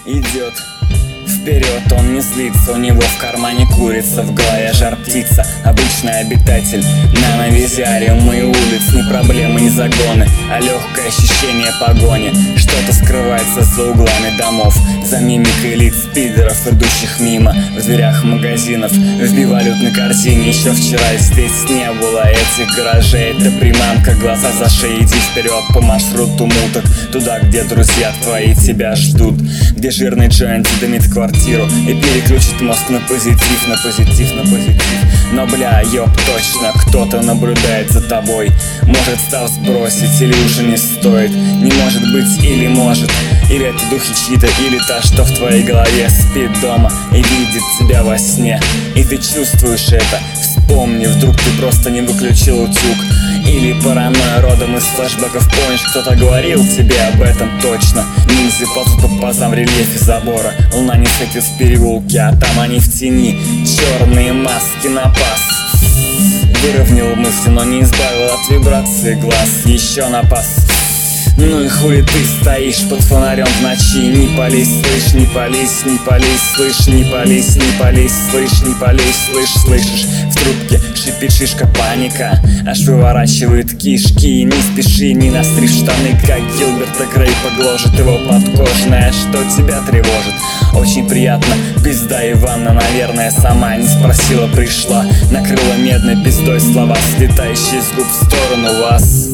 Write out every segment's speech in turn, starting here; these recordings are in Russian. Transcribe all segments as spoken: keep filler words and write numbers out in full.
идет вперед, он не злится, у него в кармане курица, в голове жар птица, обычный обитатель нановизиариума и улиц. Не проблемы, не загоны, а легкое ощущение погони. Что-то скрывается за углами домов, за мимикой лиц пидоров, идущих мимо. В дверях магазинов, в бивалютной корзине. Еще вчера здесь не было этих гаражей. Это приманка, глаза за шеей, иди вперед по маршруту муток, туда, где друзья твои тебя ждут, где жирный джойнт дымит квартиру и переключит мозг на позитив, на позитив, на позитив. Но бля, ёб, точно, кто-то наблюдает за тобой. Может, стал сбросить, или уже не стоит. Не может быть, или может. Или это духи чьи-то, или та, что в твоей голове спит дома и видит тебя во сне. И ты чувствуешь это. Вспомни, вдруг ты просто не выключил утюг. Или паранойя родом из флешбеков. Помнишь, кто-то говорил тебе об этом точно. Ниндзя ползут по пазам в рельефе забора. Луна не светит в переулке, а там они в тени. Черные маски на пас. Выровнял мысли, но не избавил от вибрации глаз. Еще на пас. Ну и хули ты стоишь под фонарем в ночи? Не пались, слышь, не пались, не пались, слышь, не пались, не пались, слышь, не пались, слышь, слышишь? В трубке шипит шишка, паника аж выворачивает кишки. Не спеши, не настрив штаны, как Гилберта Грейпа гложет его подкожное. Что тебя тревожит? Очень приятно, пизда Ивана, наверное, сама не спросила, пришла. Накрыла медной пиздой слова, слетающие с губ в сторону вас.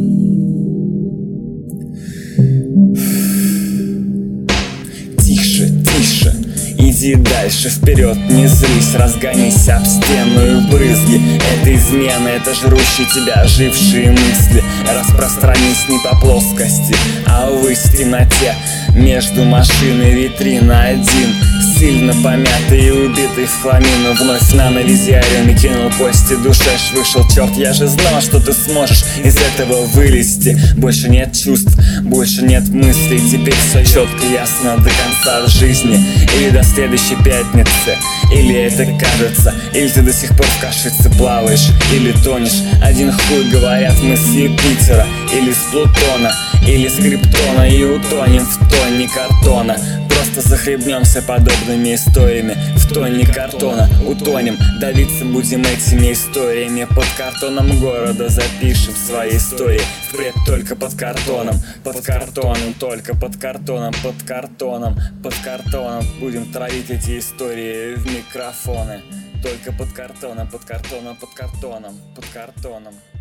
Тише, тише, иди дальше, вперед, не злись, разгонись об стену и в брызги. Это измена, это жрущие тебя ожившие мысли. Распространись не по плоскости, а ввысь в темноте. Между машиной и витрина один, сильно помятый и убитый в хламину. Вновь на навизиариуме кинул кости, душе ж вышел черт. Я же знал, что ты сможешь из этого вылезти. Больше нет чувств, больше нет мыслей. Теперь все четко, ясно до конца жизни. Или до следующей пятницы. Или это кажется, или ты до сих пор в кашице плаваешь, или тонешь. Один хуй, говорят мы с Юпитера, или с Плутона, или с Криптона, и утонем в тонне картона. Просто захлебнемся подобными историями в тонне картона. Утонем, давиться будем этими историями. Под картоном города запишем свои истории. Впредь только под картоном, под картоном, только под картоном, под картоном, под картоном. Будем травить эти истории в микрофоны. Только под картоном, под картоном, под картоном, под картоном.